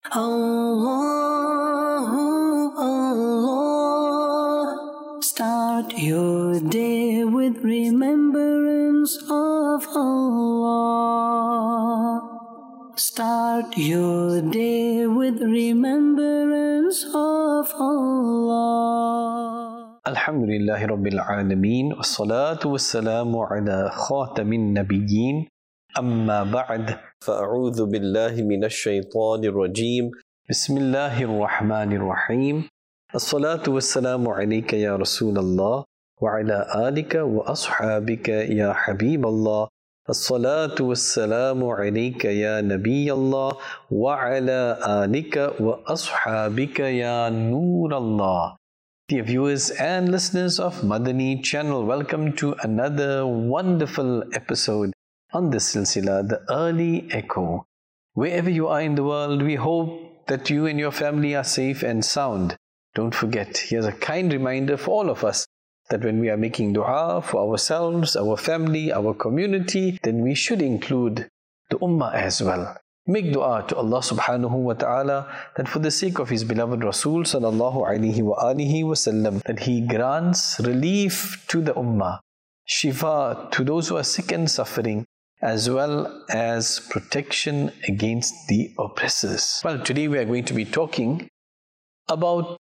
Allah, Allah. Start your day with remembrance of Allah. Start your day with remembrance of Allah. Alhamdulillahi Rabbil Alameen. Wassalatu wassalamu ala khatamin nabiyyin. Amma ba'd. Fa'a'udhu billahi minash shaytanir rajim. Bismillahir rahmanir rahim. As-salatu wassalamu alayka ya Rasulallah wa ala alika wa ashabika ya Habiballah. As-salatu wassalamu alayka ya Nabiyallah wa ala alika wa ashabika ya Noorallah. Dear viewers and listeners of Madani channel, welcome to another wonderful episode on this silsila, The Early Echo. Wherever you are in the world, we hope that you and your family are safe and sound. Don't forget, here's a kind reminder for all of us that when we are making dua for ourselves, our family, our community, then we should include the ummah as well. Make dua to Allah subhanahu wa ta'ala that for the sake of His beloved Rasul sallallahu alayhi wa alihi wa sallam, that He grants relief to the ummah, shifa to those who are sick and suffering, as well as protection against the oppressors. Well, today we are going to be talking about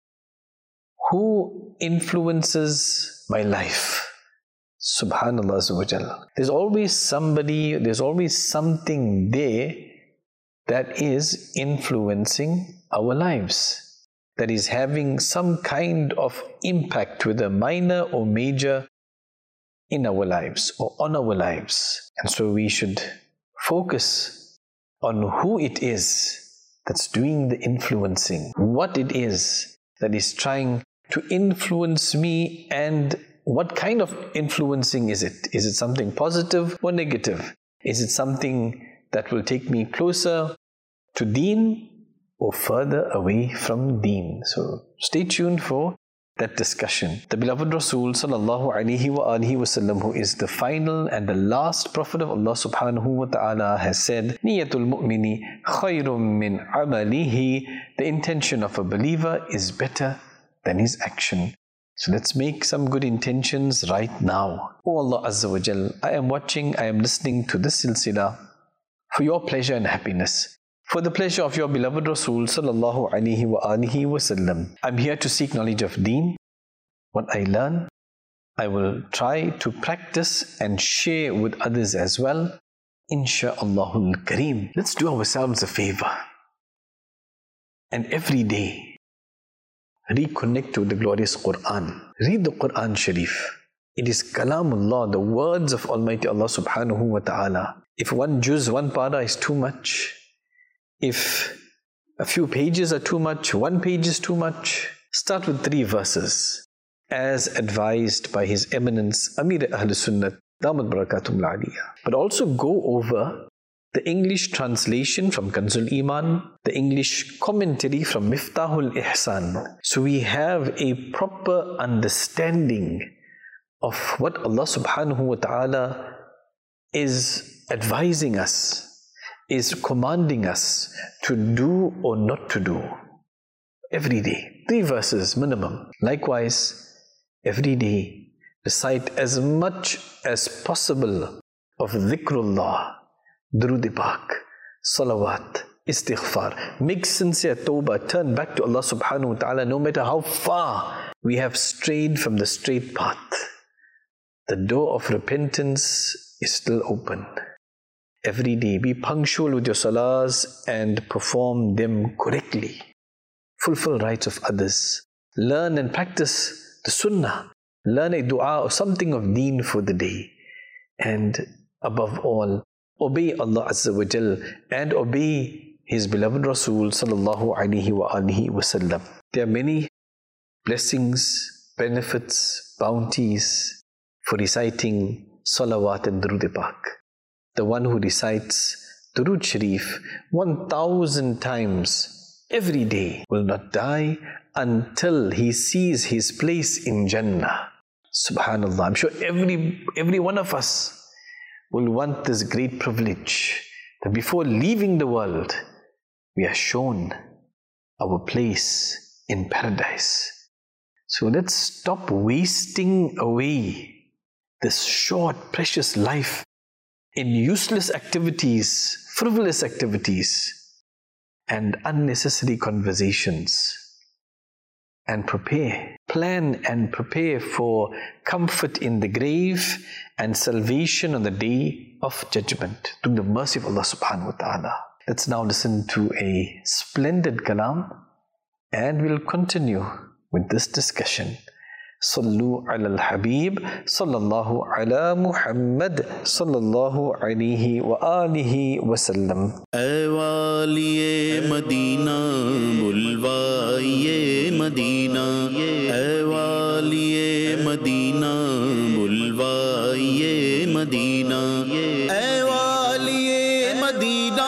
who influences my life. Subhanallah Azza wa Jal. There's always somebody, there's always something there that is influencing our lives, that is having some kind of impact, whether minor or major, in our lives or on our lives. And so we should focus on who it is that's doing the influencing, what it is that is trying to influence me, and what kind of influencing is it? Is it something positive or negative? Is it something that will take me closer to Deen or further away from Deen? So stay tuned for that discussion. The beloved Rasul sallallahu alaihi wa alihi wasallam, who is the final and the last Prophet of Allah subhanahu wa ta'ala, has said, Niyatul mu'mini khayrun min amalihi. The intention of a believer is better than his action. So let's make some good intentions right now. O Allah Azza wa Jal, I am watching, I am listening to this silsila for your pleasure and happiness, for the pleasure of your beloved Rasul sallallahu alaihi wa alihi wasallam. I'm here to seek knowledge of Deen. What I learn, I will try to practice and share with others as well. Insha'Allahul Kareem. Let's do ourselves a favor and every day reconnect to the glorious Quran. Read the Quran Sharif. It is Kalamullah, the words of Almighty Allah subhanahu wa ta'ala. If one juz, one para is too much, if a few pages are too much, one page is too much, start with 3 verses, as advised by His Eminence Amir Ahl Sunnat, Damat Barakatum Aliyah. But also go over the English translation from Kanzul Iman, the English commentary from Miftahul Ihsan. So we have a proper understanding of what Allah subhanahu wa ta'ala is advising us, is commanding us to do or not to do. Every day, 3 verses minimum. Likewise, every day, recite as much as possible of dhikrullah, Durud Pak, salawat, istighfar. Make sincere tawbah, turn back to Allah subhanahu wa ta'ala no matter how far we have strayed from the straight path. The door of repentance is still open. Every day, be punctual with your salahs and perform them correctly. Fulfill rights of others. Learn and practice the sunnah. Learn a dua or something of deen for the day. And above all, obey Allah Azza wa Jal and obey His beloved Rasul sallallahu alaihi wa alihi wasallam. There are many blessings, benefits, bounties for reciting salawat and Durud Pak. The one who recites Durud Sharif 1,000 times every day will not die until he sees his place in Jannah. Subhanallah. I'm sure every one of us will want this great privilege that before leaving the world, we are shown our place in paradise. So let's stop wasting away this short, precious life in useless activities, frivolous activities, and unnecessary conversations. And plan and prepare for comfort in the grave and salvation on the day of judgment through the mercy of Allah subhanahu wa ta'ala. Let's now listen to a splendid kalam, and we'll continue with this discussion. Sallu ala al-Habib, sallallahu ala Muhammad, sallallahu alayhi wa alihi wa sallam. اے والی مدینہ بلوائیے مدینہ، اے والی مدینہ بلوائیے مدینہ، اے والی مدینہ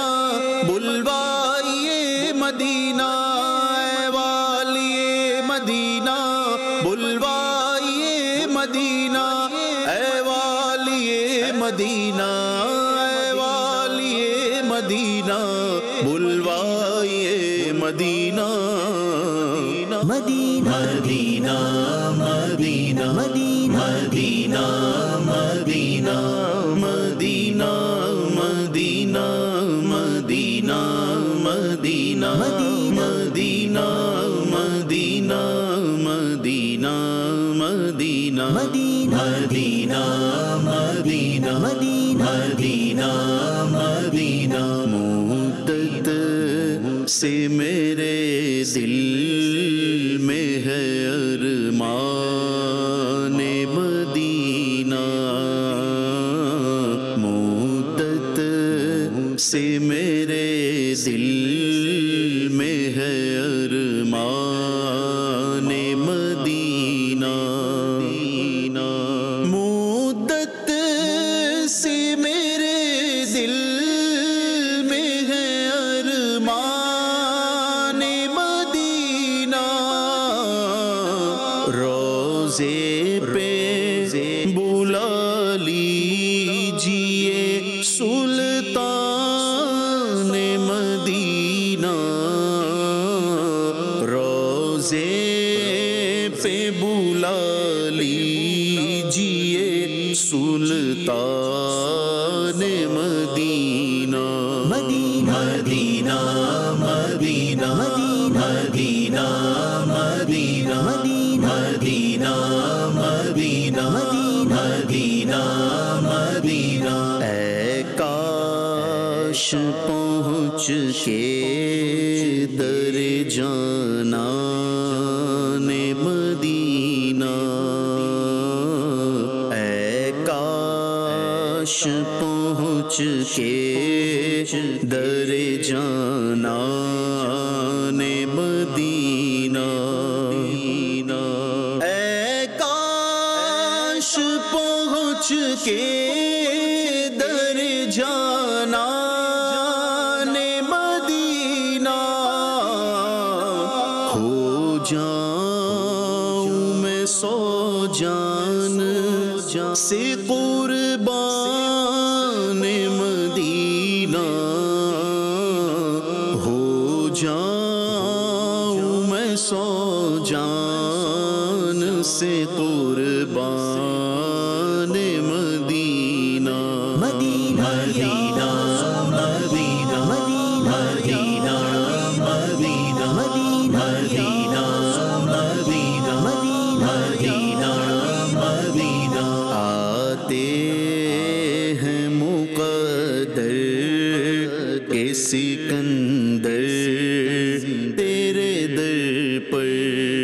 بلوائیے مدینہ، اے والی مدینہ بلوائیے مدینہ، اے والی مدینہ، اے والی مدینہ بلوائیے مدینہ، مدینہ مدینہ مدینہ مدینہ مدینہ مدینہ مدینہ مدینہ مدینہ مدینہ مدینہ مدینہ مدینہ مدینہ مدینہ مدینہ مدینہ مدت سے میرے دل میں ہے ارمان مدینہ، مدت سے میرے دل میں ہے ارمان مدینہ، مدت سے میرے دل میں ہے ارمان مدینہ، روزے پہ بلا لیجیے سلطان مدینہ، روزے پہ بلا لیجیے سلطان مدینہ، مدینہ مدینہ مدینہ مدینہ مدینہ مدینہ مدینہ مدینہ مدینہ، اے کاش پہنچ کے در جانان مدینہ، اے کاش پہنچ کے در جانان مدینہ، اے کاش پہنچ کے در جانان مدینہ، ہو جاؤں میں سو جان سے قربان مدینہ، ہو جاؤں میں سو جان سے قربان مدینہ، مدینہ مدینہ مدینہ مدینہ مدینہ مدینہ مدینہ مدینہ مدینہ، آتے ہیں مقدر کے سکندر تیرے در پر،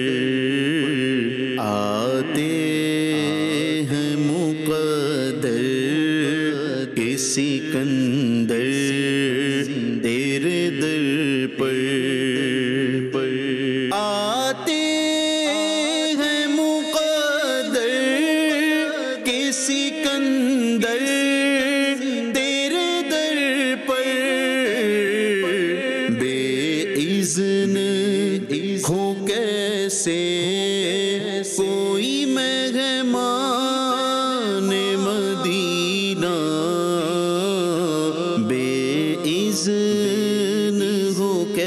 آتے ہیں مقدر کے سکندر تیرے در پر، آتے ہیں مقدر کے سکندر تیرے در پر، بے اذن ہو کیسے کوئی مہمان مدینہ، بے اذن ہو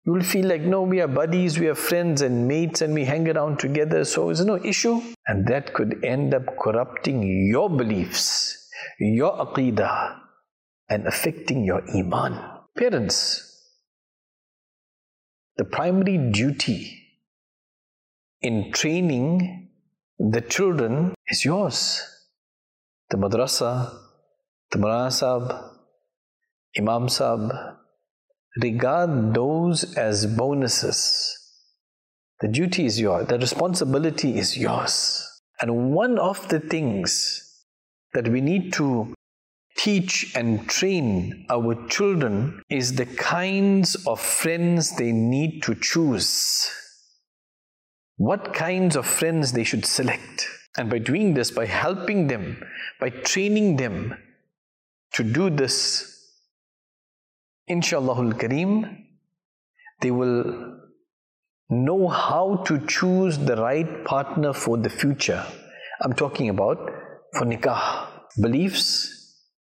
You will feel like, no, we are buddies, we are friends and mates and we hang around together, so there's no issue. And that could end up corrupting your beliefs, your aqeedah, and affecting your iman. Parents, the primary duty in training the children is yours. The madrasa, the Maulana Sahib, Imam Sahib, regard those as bonuses. The duty is yours, the responsibility is yours. And one of the things that we need to teach and train our children is the kinds of friends they need to choose. What kinds of friends they should select. And by doing this, by helping them, by training them to do this, Insha'Allahul Kareem, they will know how to choose the right partner for the future. I'm talking about for nikah. Beliefs,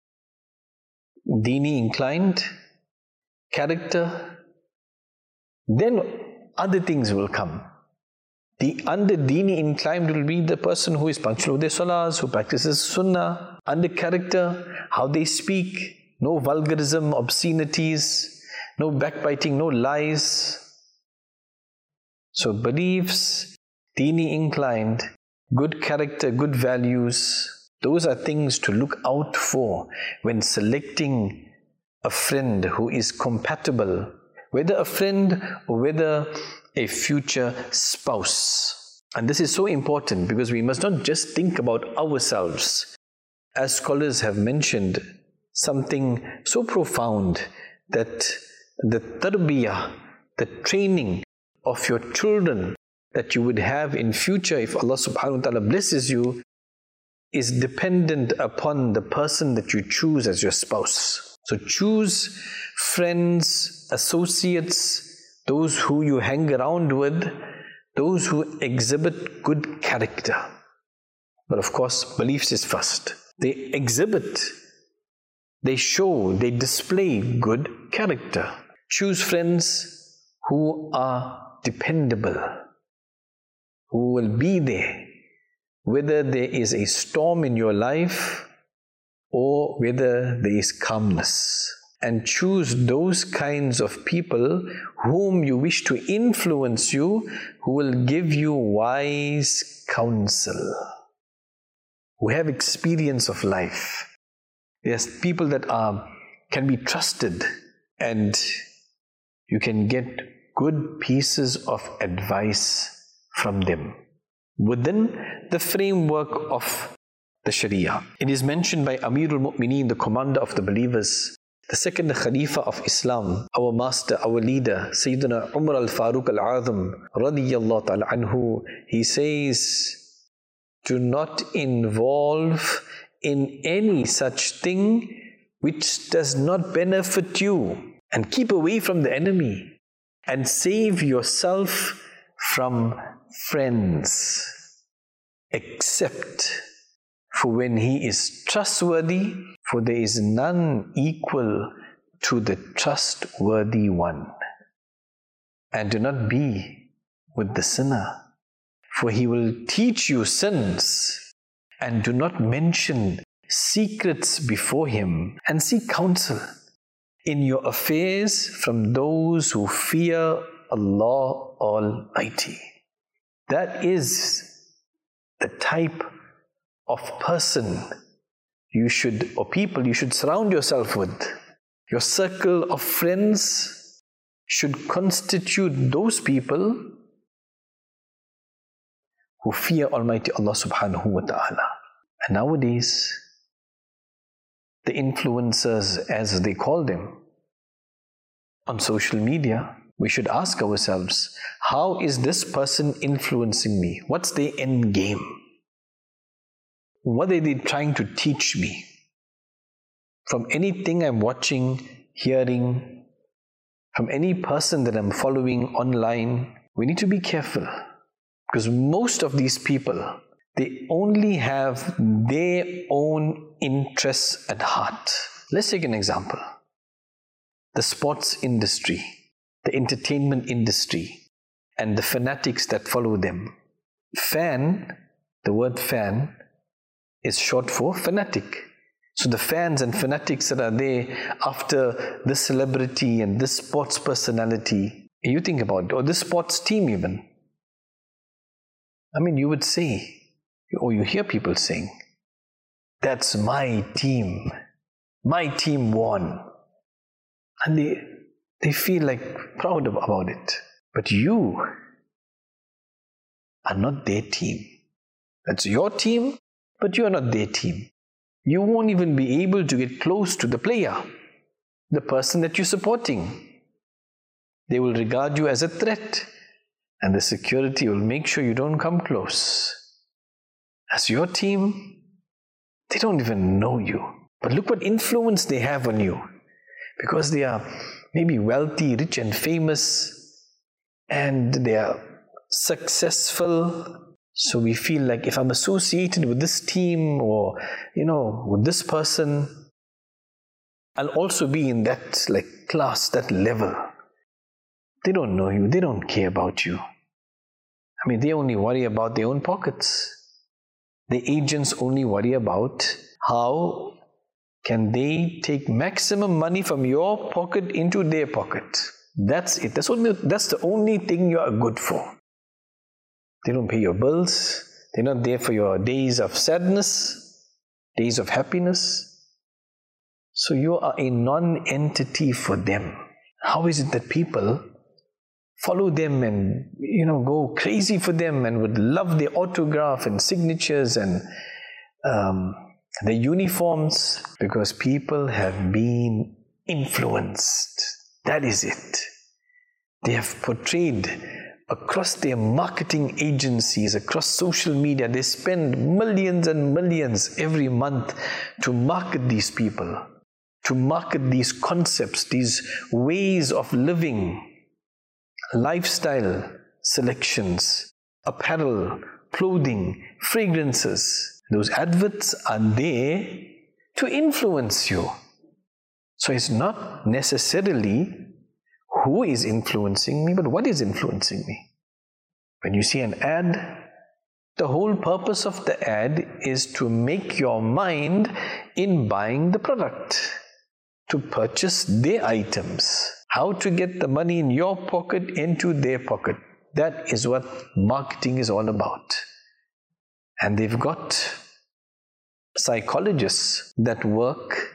Dini inclined, character, then other things will come. Under Dini inclined will be the person who is punctual with their salahs, who practices sunnah. Under character, how they speak, no vulgarism, obscenities, no backbiting, no lies. So beliefs, Dini inclined, good character, good values, those are things to look out for when selecting a friend who is compatible, whether a friend or whether a future spouse. And this is so important because we must not just think about ourselves. As scholars have mentioned, something so profound that the tarbiyah, the training of your children that you would have in future if Allah subhanahu wa ta'ala blesses you is dependent upon the person that you choose as your spouse. So choose friends, associates, those who you hang around with, those who exhibit good character. But of course, beliefs is first. They exhibit, they show, they display good character. Choose friends who are dependable, who will be there, whether there is a storm in your life or whether there is calmness. And choose those kinds of people whom you wish to influence you, who will give you wise counsel, who have experience of life. There's people that can be trusted and you can get good pieces of advice from them within the framework of the Sharia. It is mentioned by Amirul Mu'mineen, the commander of the believers, the second Khalifa of Islam, our master, our leader, Sayyidina Umar al-Faruq al-Azam, radiyallahu ta'ala anhu, he says, do not involve in any such thing which does not benefit you, and keep away from the enemy, and save yourself from friends, except for when he is trustworthy, for there is none equal to the trustworthy one. And do not be with the sinner, for he will teach you sins. And do not mention secrets before him, and seek counsel in your affairs from those who fear Allah Almighty. That is the type of person you should, or people you should surround yourself with. Your circle of friends should constitute those people who fear Almighty Allah subhanahu wa ta'ala. And nowadays, the influencers, as they call them, on social media, we should ask ourselves, how is this person influencing me? What's their end game? What are they trying to teach me? From anything I'm watching, hearing, from any person that I'm following online, we need to be careful. Because most of these people, they only have their own interests at heart. Let's take an example. The sports industry. the entertainment industry and the fanatics that follow them. Fan, the word fan, is short for fanatic. So the fans and fanatics that are there after this celebrity and this sports personality, you think about it, or this sports team even. I mean, you would say, or you hear people saying, that's my team. My team won. And they feel like proud about it. But you are not their team. That's your team, but you are not their team. You won't even be able to get close to the player, the person that you're supporting. They will regard you as a threat, and the security will make sure you don't come close. As your team, they don't even know you. But look what influence they have on you. Because they are maybe wealthy, rich and famous, and they are successful. So we feel like if I'm associated with this team or, with this person, I'll also be in that class, that level. They don't know you. They don't care about you. I mean, they only worry about their own pockets. The agents only worry about how can they take maximum money from your pocket into their pocket. That's it. That's the only thing you are good for. They don't pay your bills. They're not there for your days of sadness, days of happiness. So you are a non-entity for them. How is it that people follow them and, go crazy for them and would love their autograph and signatures and their uniforms? Because people have been influenced. That is it. They have portrayed across their marketing agencies, across social media, they spend millions and millions every month to market these people, to market these concepts, these ways of living, lifestyle selections, apparel, clothing, fragrances. Those adverts are there to influence you. So it's not necessarily who is influencing me, but what is influencing me. When you see an ad, the whole purpose of the ad is to make your mind in buying the product, to purchase their items, how to get the money in your pocket into their pocket. That is what marketing is all about. And they've got psychologists that work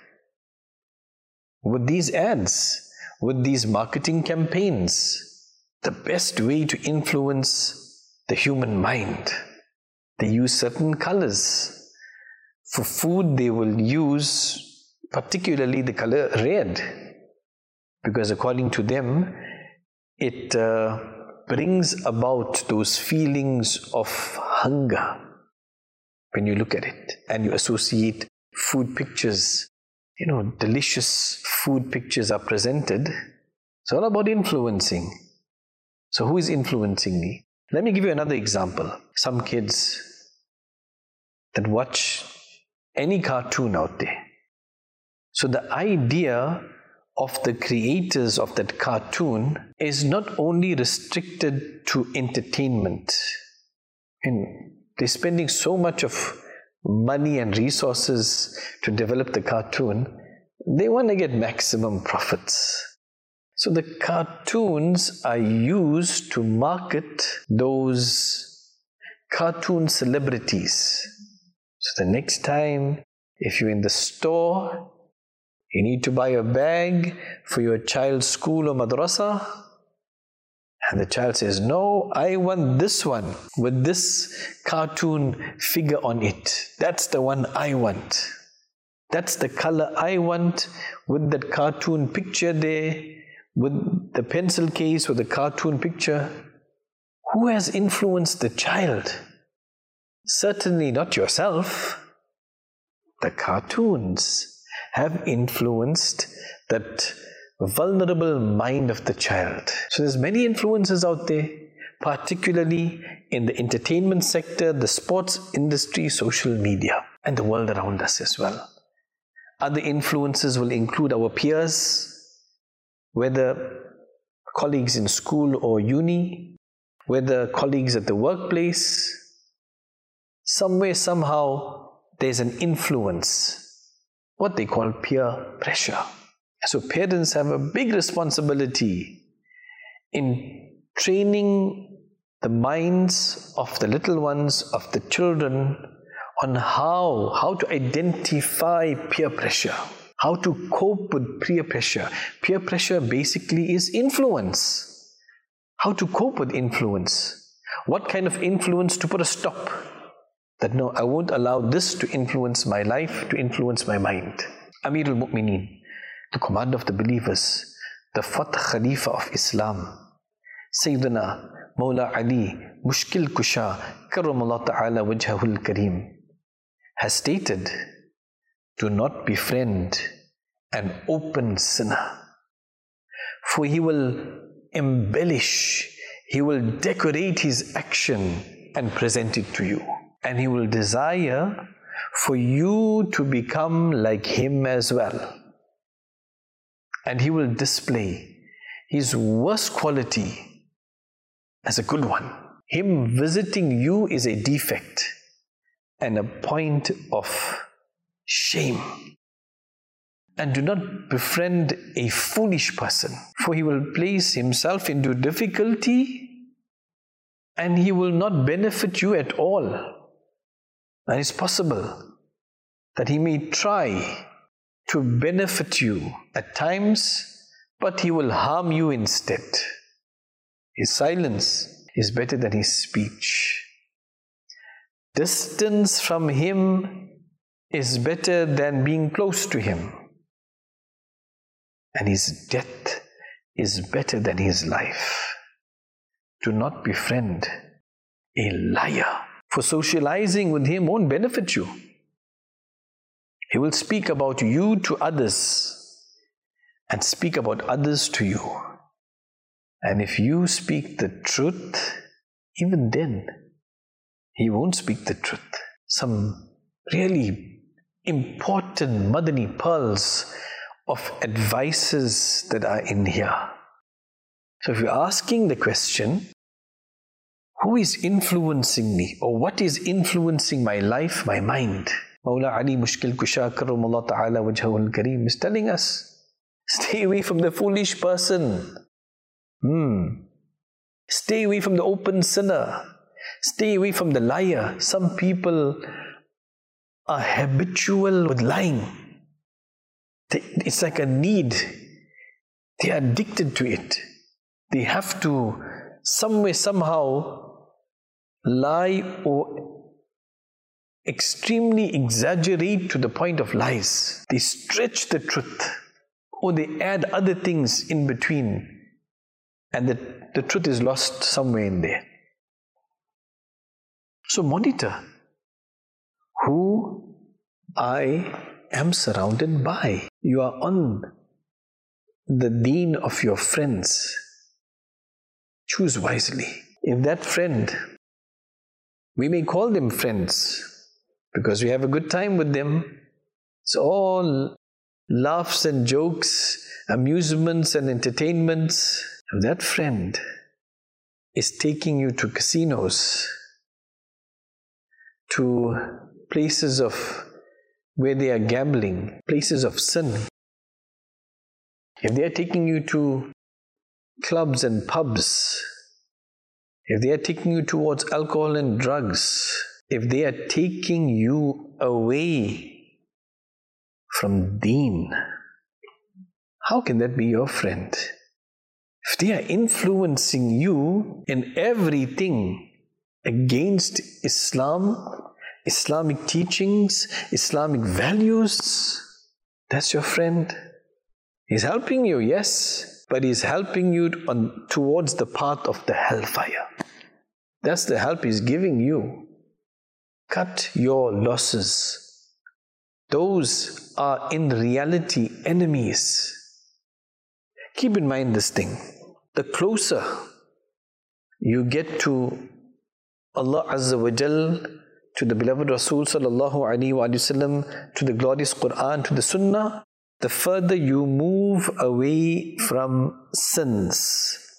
with these ads, with these marketing campaigns. The best way to influence the human mind. They use certain colors. For food, they will use particularly the color red, because according to them, it brings about those feelings of hunger when you look at it and you associate food pictures. Delicious food pictures are presented. It's all about influencing. So who is influencing me? Let me give you another example. Some kids that watch any cartoon out there. So the idea of the creators of that cartoon is not only restricted to entertainment. And they're spending so much of money and resources to develop the cartoon. They want to get maximum profits. So the cartoons are used to market those cartoon celebrities. So the next time, if you're in the store, you need to buy a bag for your child's school or madrasa, and the child says, no, I want this one with this cartoon figure on it. That's the one I want. That's the color I want, with that cartoon picture there, with the pencil case with the cartoon picture. Who has influenced the child? Certainly not yourself. The cartoons have influenced that vulnerable mind of the child. So there's many influences out there, particularly in the entertainment sector, the sports industry, social media, and the world around us as well. Other influences will include our peers, whether colleagues in school or uni, whether colleagues at the workplace, somewhere, somehow, there's an influence, what they call peer pressure. So parents have a big responsibility in training the minds of the little ones, of the children, on how to identify peer pressure, how to cope with peer pressure. Peer pressure basically is influence. How to cope with influence. What kind of influence to put a stop? That no, I won't allow this to influence my life, to influence my mind. Amir al-Mu'mineen, the commander of the believers, the fourth Khalifa of Islam, Sayyidina Mawla Ali, Mushkil Kusha, Karramallahu Ta'ala Wajhahul Kareem, has stated, do not befriend an open sinner, for he will embellish, he will decorate his action and present it to you. And he will desire for you to become like him as well. And he will display his worst quality as a good one. Him visiting you is a defect and a point of shame. And do not befriend a foolish person, for he will place himself into difficulty and he will not benefit you at all. And it's possible that he may try to benefit you at times, but he will harm you instead. His silence is better than his speech. Distance from him is better than being close to him. And his death is better than his life. Do not befriend a liar. For socializing with him won't benefit you. He will speak about you to others and speak about others to you. And if you speak the truth, even then, he won't speak the truth. Some really important Madani pearls of advices that are in here. So if you're asking the question, who is influencing me, or what is influencing my life, my mind? Mawla Ali Mushkil Kusha Karramallahu Ta'ala Wajhahul Kareem is telling us, stay away from the foolish person. Stay away from the open sinner. Stay away from the liar. Some people are habitual with lying. It's like a need. They are addicted to it. They have to somewhere, somehow lie or extremely exaggerate to the point of lies. They stretch the truth or they add other things in between, and the truth is lost somewhere in there. So monitor who I am surrounded by. You are on the deen of your friends. Choose wisely. If that friend, we may call them friends because we have a good time with them. It's all laughs and jokes, amusements and entertainments. If that friend is taking you to casinos, to places of where they are gambling, places of sin, if they are taking you to clubs and pubs, if they are taking you towards alcohol and drugs, if they are taking you away from deen, how can that be your friend? If they are influencing you in everything against Islam, Islamic teachings, Islamic values, that's your friend. He's helping you, yes, but he's helping you towards the path of the hellfire. That's the help he's giving you. Cut your losses. Those are in reality enemies. Keep in mind this thing. The closer you get to Allah Azza wa Jal, to the beloved Rasul Sallallahu Alaihi Wasallam, to the glorious Quran, to the Sunnah, the further you move away from sins.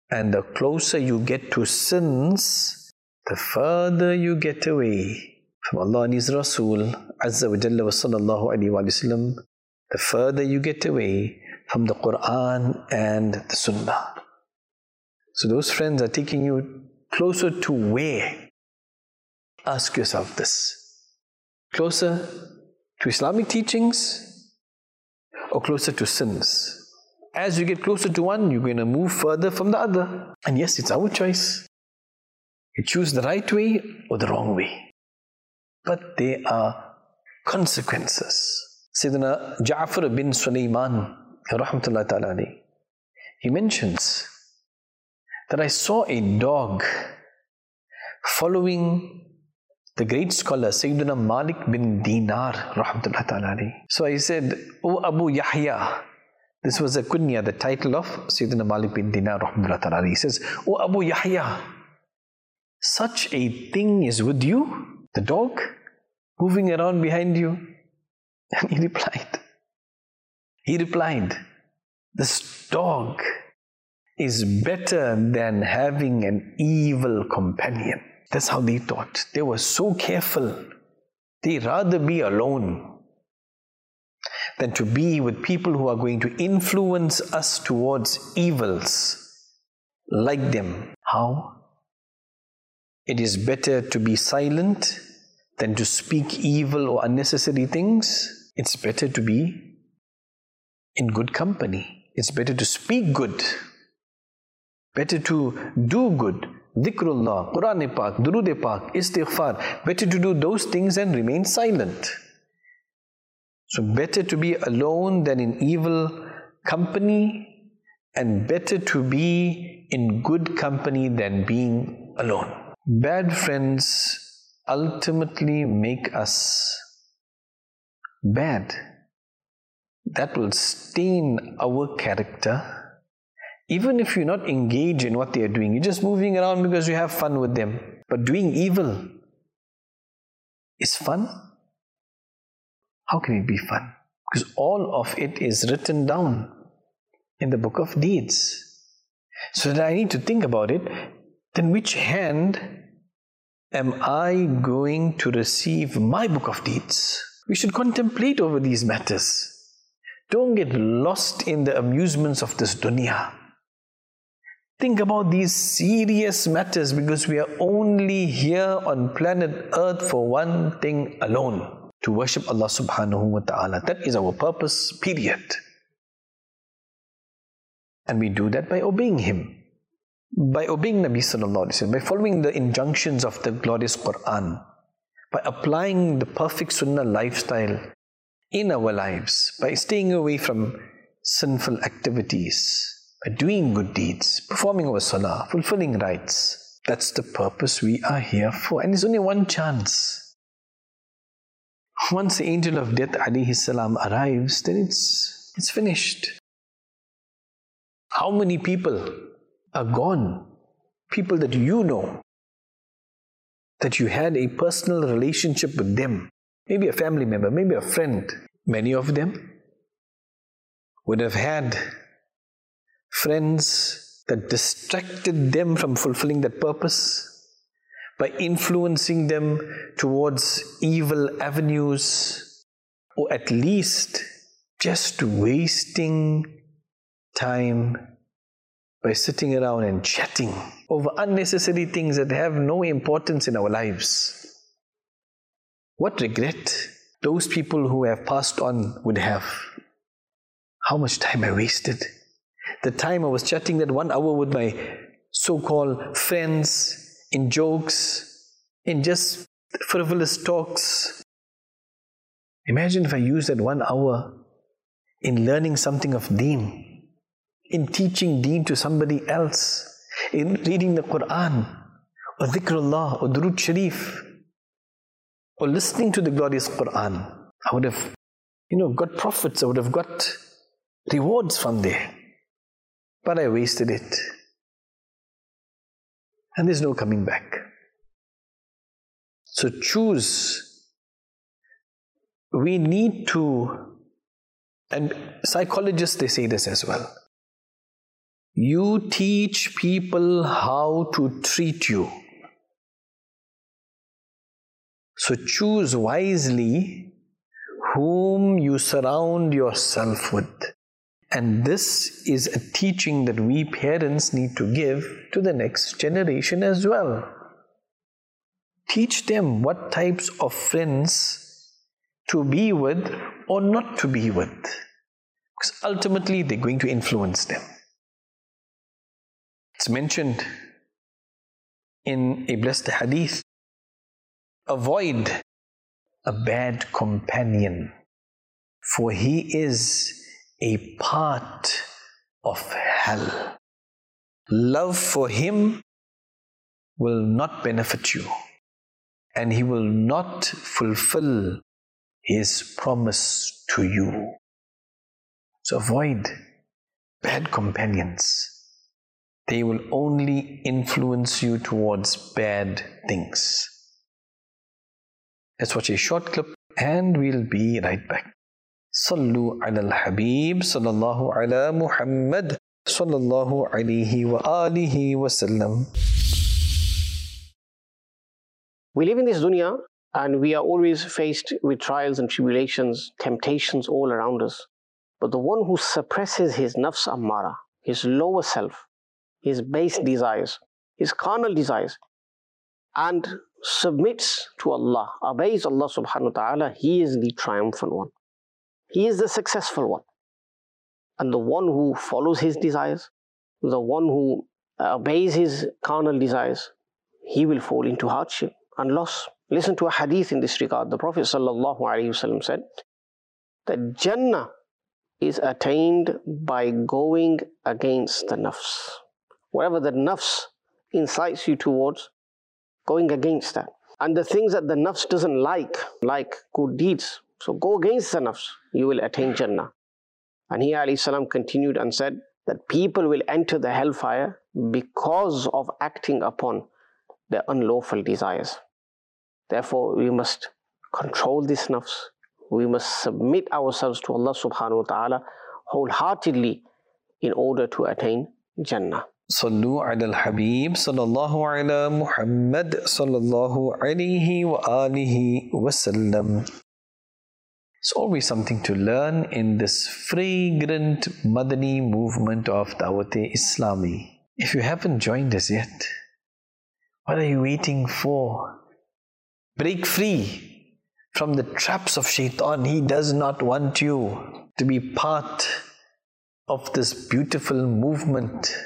And the closer you get to sins, the further you get away from Allah and His Rasul Azza wa Jalla wa sallallahu alayhi wa sallam, the further you get away from the Quran and the Sunnah. So those friends are taking you closer to where? Ask yourself this. Closer to Islamic teachings or closer to sins? As you get closer to one, you're going to move further from the other. And yes, it's our choice. You choose the right way or the wrong way. But there are consequences. Sayyidina Ja'far bin Sulaiman, rahmatullahi ta'ala alayhi, he mentions that I saw a dog following the great scholar Sayyidina Malik bin Dinar, rahmatullahi ta'ala alayhi. So I said, O Abu Yahya, this was a kunya, the title of Sayyidina Malik bin Dinar, rahmatullahi ta'ala alayhi. He says, O Abu Yahya, such a thing is with you, the dog moving around behind you. And he replied, this dog is better than having an evil companion. That's how they thought. They were so careful. They rather be alone than to be with people who are going to influence us towards evils like them. How? It is better to be silent than to speak evil or unnecessary things. It's better to be in good company. It's better to speak good. Better to do good. Dhikrullah, Quran-e-Pak, Durood-e-Pak, Istighfar. Better to do those things and remain silent. So better to be alone than in evil company, and better to be in good company than being alone. Bad friends ultimately make us bad. That will stain our character. Even if you're not engaged in what they are doing, you're just moving around because you have fun with them. But doing evil is fun? How can it be fun? Because all of it is written down in the book of deeds. So that I need to think about it. Then which hand am I going to receive my book of deeds? We should contemplate over these matters. Don't get lost in the amusements of this dunya. Think about these serious matters, because we are only here on planet Earth for one thing alone: to worship Allah subhanahu wa ta'ala. That is our purpose, period. And we do that by obeying Him, by obeying Nabi sallallahu alaihi wasallam, by following the injunctions of the glorious Quran, by applying the perfect sunnah lifestyle in our lives, by staying away from sinful activities, by doing good deeds, performing our salah, fulfilling rights. That's the purpose we are here for. And there's only one chance. Once the angel of death alayhi salam arrives, then it's finished. How many people are gone? People that you know, that you had a personal relationship with them. Maybe a family member, maybe a friend. Many of them would have had friends that distracted them from fulfilling that purpose by influencing them towards evil avenues, or at least just wasting time by sitting around and chatting over unnecessary things that have no importance in our lives. What regret those people who have passed on would have. How much time I wasted. The time I was chatting that 1 hour with my so-called friends, in jokes, in just frivolous talks. Imagine if I used that 1 hour in learning something of deen, in teaching deen to somebody else, in reading the Quran, or dhikrullah, or Durood Sharif, or listening to the glorious Quran. I would have, got profits, I would have got rewards from there. But I wasted it. And there's no coming back. So choose. We need to, and psychologists, they say this as well. You teach people how to treat you. So choose wisely whom you surround yourself with. And this is a teaching that we parents need to give to the next generation as well. Teach them what types of friends to be with or not to be with. Because ultimately they're going to influence them. It's mentioned in a blessed hadith, avoid a bad companion, for he is a part of hell. Love for him will not benefit you, and he will not fulfill his promise to you. So avoid bad companions. They will only influence you towards bad things. Let's watch a short clip and we'll be right back. Sallu ala al-Habib sallallahu ala Muhammad sallallahu alayhi wa alihi wa sallam. We live in this dunya and we are always faced with trials and tribulations, temptations all around us. But the one who suppresses his nafs ammara, his lower self, his base desires, his carnal desires, and submits to Allah, obeys Allah subhanahu wa ta'ala, he is the triumphant one. He is the successful one. And the one who follows his desires, the one who obeys his carnal desires, he will fall into hardship and loss. Listen to a hadith in this regard. The Prophet sallallahu alaihi wasallam said that Jannah is attained by going against the nafs. Whatever the nafs incites you towards, going against that. And the things that the nafs doesn't like good deeds. So go against the nafs, you will attain Jannah. And he alayhi salam continued and said that people will enter the hellfire because of acting upon their unlawful desires. Therefore, we must control this nafs. We must submit ourselves to Allah subhanahu wa ta'ala wholeheartedly in order to attain Jannah. Sallu ala al-Habib sallallahu ala Muhammad sallallahu alayhi wa alihi wa sallam. It's always something to learn in this fragrant Madani movement of Dawat-e-Islami. If you haven't joined us yet, what are you waiting for? Break free from the traps of shaitan. He does not want you to be part of this beautiful movement.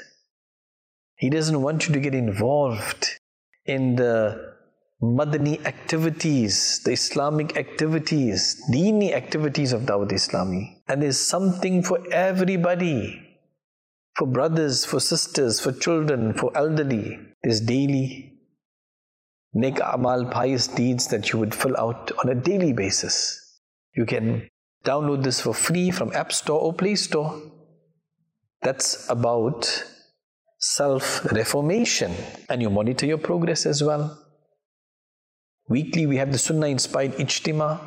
He doesn't want you to get involved in the Madani activities, the Islamic activities, Deeni activities of Dawat Islami. And there's something for everybody. For brothers, for sisters, for children, for elderly. There's daily Nek Amal, pious deeds that you would fill out on a daily basis. You can download this for free from App Store or Play Store. That's about self-reformation, and you monitor your progress as well. Weekly we have the Sunnah-inspired Ijtima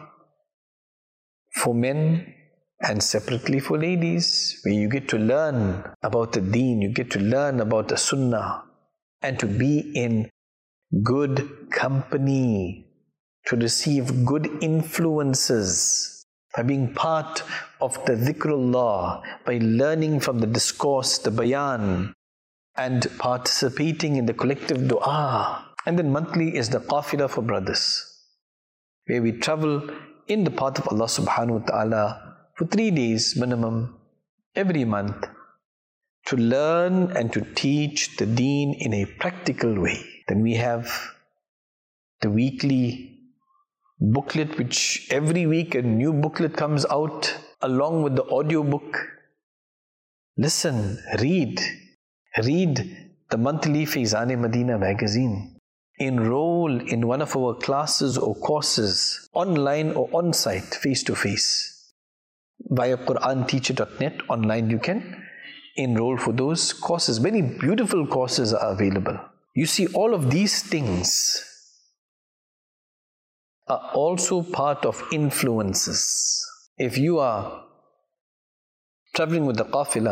for men and separately for ladies, where you get to learn about the Deen, you get to learn about the Sunnah, and to be in good company, to receive good influences, by being part of the Dhikrullah, by learning from the discourse, the Bayan, and participating in the collective dua. And then monthly is the Qafilah for brothers, where we travel in the path of Allah subhanahu wa ta'ala for 3 days minimum every month to learn and to teach the Deen in a practical way. Then we have the weekly booklet, which every week a new booklet comes out along with the audio book. Listen, read the monthly Faizan Medina magazine. Enroll in one of our classes or courses, online or on-site, face-to-face. Via QuranTeacher.net, online you can enroll for those courses. Many beautiful courses are available. You see, all of these things are also part of influences. If you are traveling with the Qafilah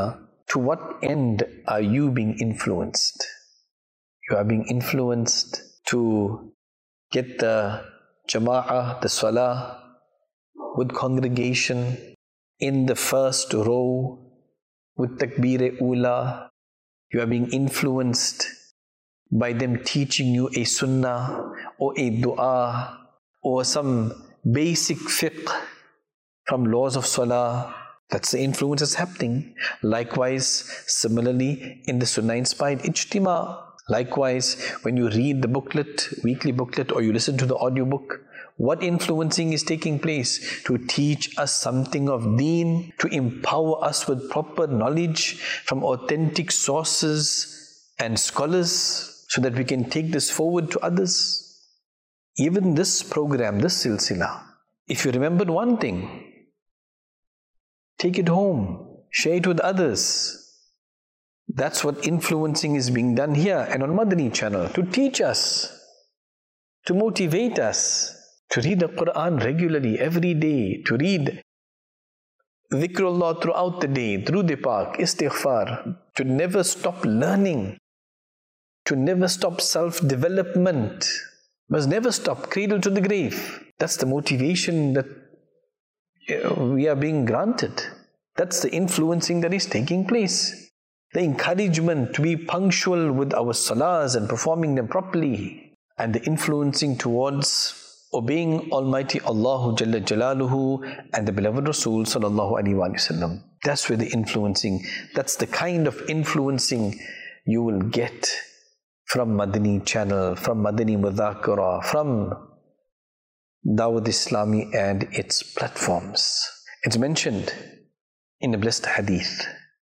To what end are you being influenced? You are being influenced to get the jama'ah, the salah, with congregation in the first row, with takbir-e-ula. You are being influenced by them teaching you a sunnah or a dua or some basic fiqh from laws of salah. That's the influence that's happening. Likewise, similarly, in the sunnah-inspired ijtima. Likewise, when you read the booklet, weekly booklet, or you listen to the audiobook, what influencing is taking place? To teach us something of deen, to empower us with proper knowledge from authentic sources and scholars, so that we can take this forward to others. Even this program, this silsila, if you remembered one thing, take it home, share it with others. That's what influencing is being done here and on Madani channel, to teach us, to motivate us, to read the Quran regularly, every day, to read dhikrullah throughout the day, Durud Pak, istighfar, to never stop learning, to never stop self-development, must never stop, cradle to the grave. That's the motivation that we are being granted. That's the influencing that is taking place. The encouragement to be punctual with our salahs and performing them properly, and the influencing towards obeying Almighty Allahu Jalla Jalaluhu and the beloved Rasul Sallallahu Alaihi Wasallam. That's where the influencing, that's the kind of influencing you will get from Madani channel, from Madani Mudhakara, from Dawud Islami and its platforms. It's mentioned in the blessed hadith.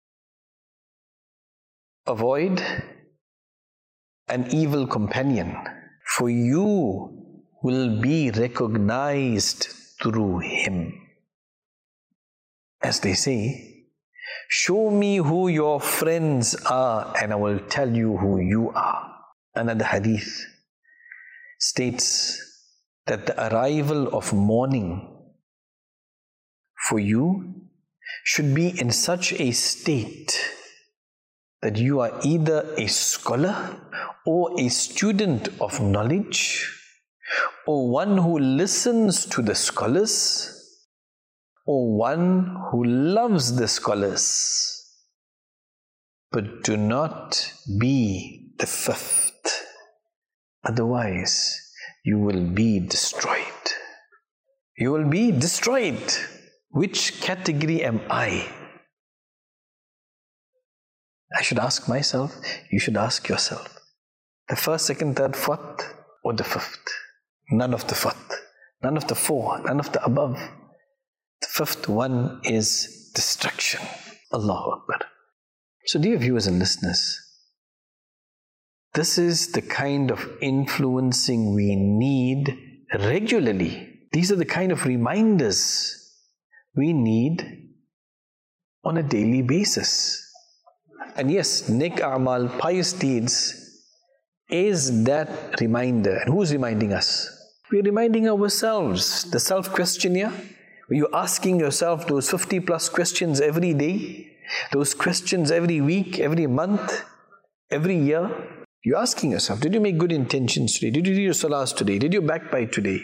Avoid an evil companion, for you will be recognized through him. As they say, show me who your friends are and I will tell you who you are. Another hadith states that the arrival of morning for you should be in such a state that you are either a scholar or a student of knowledge, or one who listens to the scholars, or one who loves the scholars. But do not be the fifth. Otherwise, you will be destroyed. You will be destroyed. Which category am I? I should ask myself, you should ask yourself. The first, second, third, fourth, or the fifth? None of the fourth, none of the four, none of the above. The fifth one is destruction. Allahu Akbar. So dear viewers and listeners, this is the kind of influencing we need regularly. These are the kind of reminders we need on a daily basis. And yes, nek a'mal, pious deeds, is that reminder. And who's reminding us? We're reminding ourselves. The self-questionnaire, you're asking yourself those 50 plus questions every day, those questions every week, every month, every year. You're asking yourself, did you make good intentions today? Did you do your salahs today? Did you backbite today?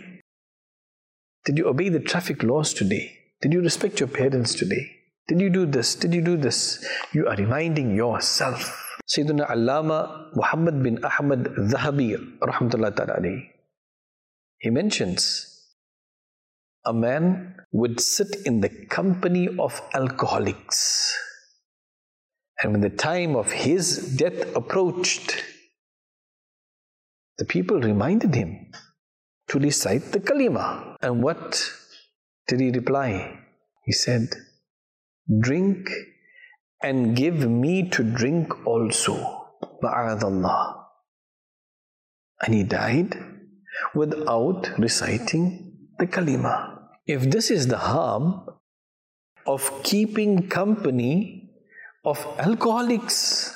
Did you obey the traffic laws today? Did you respect your parents today? Did you do this? Did you do this? You are reminding yourself. Sayyidina Allama Muhammad bin Ahmad Zahabi rahmatullah ta'ala alayhi, he mentions a man would sit in the company of alcoholics, and when the time of his death approached, the people reminded him to recite the kalima. And what did he reply? He said, drink and give me to drink also. Ma'adallah. And he died without reciting the kalima. If this is the harm of keeping company of alcoholics,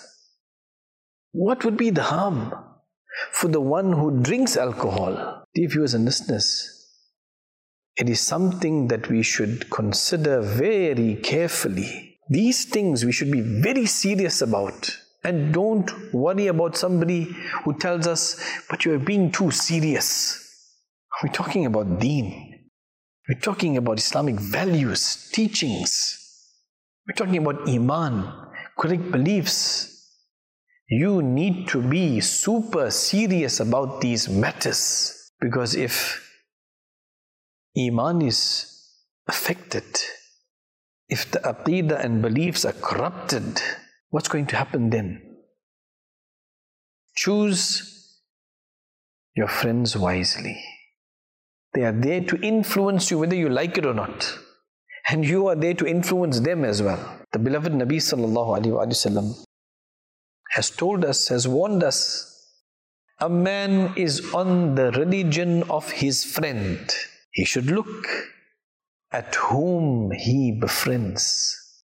what would be the harm for the one who drinks alcohol? Dear viewers and listeners, it is something that we should consider very carefully. These things we should be very serious about. And don't worry about somebody who tells us, but you are being too serious. We're talking about deen. We're talking about Islamic values, teachings. We're talking about iman, correct beliefs. You need to be super serious about these matters. Because if iman is affected, if the aqidah and beliefs are corrupted, what's going to happen then? Choose your friends wisely. They are there to influence you whether you like it or not. And you are there to influence them as well. The beloved Nabi sallallahu alaihi wasallam has told us, has warned us, a man is on the religion of his friend. He should look at whom he befriends.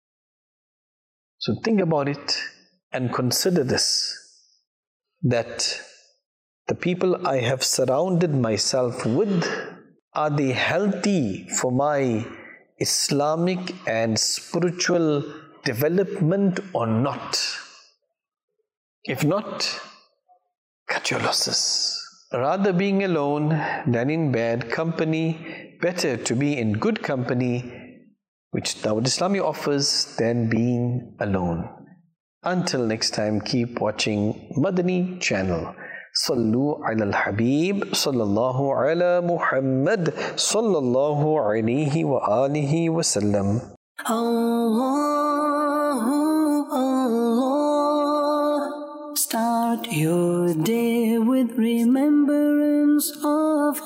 So think about it and consider this, that the people I have surrounded myself with, are they healthy for my Islamic and spiritual development or not? If not, cut your losses. Rather being alone than in bad company, better to be in good company, which Dawat Islami offers, than being alone. Until next time, keep watching Madani channel. Sallu ala al-Habib, sallallahu ala Muhammad, sallallahu alayhi wa alihi wa sallam. Allahu Allah. Start your day with remembrance of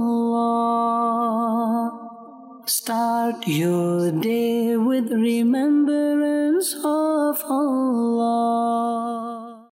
Allah. Start your day with remembrance of Allah.